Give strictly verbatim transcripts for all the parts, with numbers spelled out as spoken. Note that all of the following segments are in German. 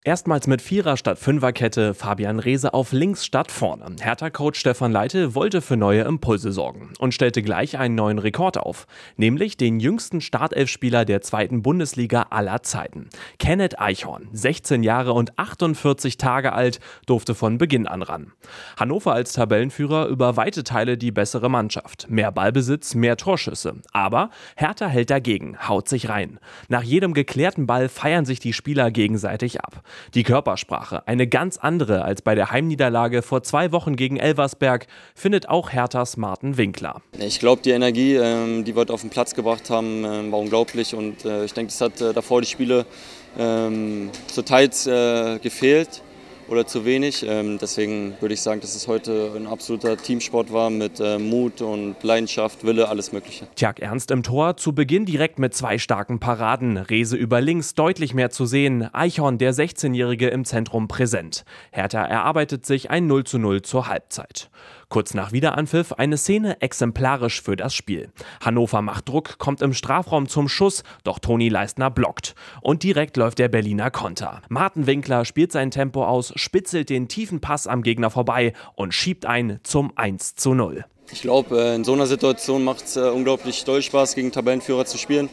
Erstmals mit Vierer- statt Fünferkette, Fabian Reese auf links statt vorne. Hertha-Coach Stefan Leite wollte für neue Impulse sorgen und stellte gleich einen neuen Rekord auf, nämlich den jüngsten Startelfspieler der zweiten Bundesliga aller Zeiten. Kenneth Eichhorn, sechzehn Jahre und achtundvierzig Tage alt, durfte von Beginn an ran. Hannover als Tabellenführer über weite Teile die bessere Mannschaft. Mehr Ballbesitz, mehr Torschüsse. Aber Hertha hält dagegen, haut sich rein. Nach jedem geklärten Ball feiern sich die Spieler gegenseitig ab. Die Körpersprache, eine ganz andere als bei der Heimniederlage vor zwei Wochen gegen Elversberg, findet auch Herthas Martin Winkler. Ich glaube, die Energie, ähm, die wir auf den Platz gebracht haben, ähm, war unglaublich. Und äh, ich denke, es hat äh, davor die Spiele ähm, zur Teils äh, gefehlt oder zu wenig. Ähm, deswegen würde ich sagen, dass es heute ein absoluter Teamsport war mit äh, Mut und Leidenschaft, Wille, alles Mögliche. Tjag Ernst im Tor, zu Beginn direkt mit zwei starken Paraden. Reese über links deutlich mehr zu sehen. Eichhorn, der sechzehnjährige, im Zentrum präsent. Hertha erarbeitet sich ein null zu null zur Halbzeit. Kurz nach Wiederanpfiff eine Szene exemplarisch für das Spiel. Hannover macht Druck, kommt im Strafraum zum Schuss, doch Toni Leistner blockt. Und direkt läuft der Berliner Konter. Martin Winkler spielt sein Tempo aus, spitzelt den tiefen Pass am Gegner vorbei und schiebt ein zum eins zu null. Ich glaube, in so einer Situation macht es unglaublich doll Spaß, gegen Tabellenführer zu spielen,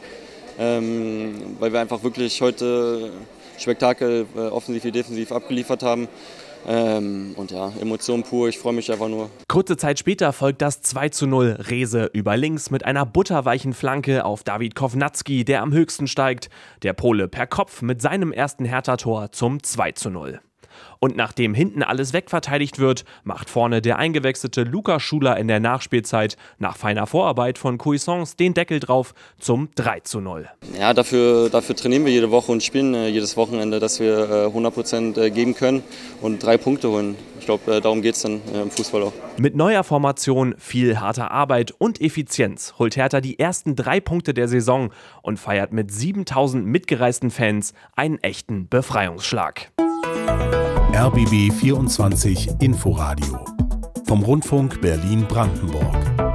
ähm, weil wir einfach wirklich heute Spektakel äh, offensiv wie defensiv abgeliefert haben. Ähm, und ja, Emotionen pur, ich freue mich einfach nur. Kurze Zeit später folgt das zwei zu null. Reese über links mit einer butterweichen Flanke auf David Kovnatski, der am höchsten steigt. Der Pole per Kopf mit seinem ersten Hertha-Tor zum zwei zu null. Und nachdem hinten alles wegverteidigt wird, macht vorne der eingewechselte Lukas Schuler in der Nachspielzeit nach feiner Vorarbeit von Cuisance den Deckel drauf zum drei zu null. Ja, dafür, dafür trainieren wir jede Woche und spielen äh, jedes Wochenende, dass wir äh, hundert Prozent äh, geben können und drei Punkte holen. Ich glaube, äh, darum geht es dann äh, im Fußball auch. Mit neuer Formation, viel harter Arbeit und Effizienz holt Hertha die ersten drei Punkte der Saison und feiert mit siebentausend mitgereisten Fans einen echten Befreiungsschlag. R B B vierundzwanzig Inforadio vom Rundfunk Berlin-Brandenburg.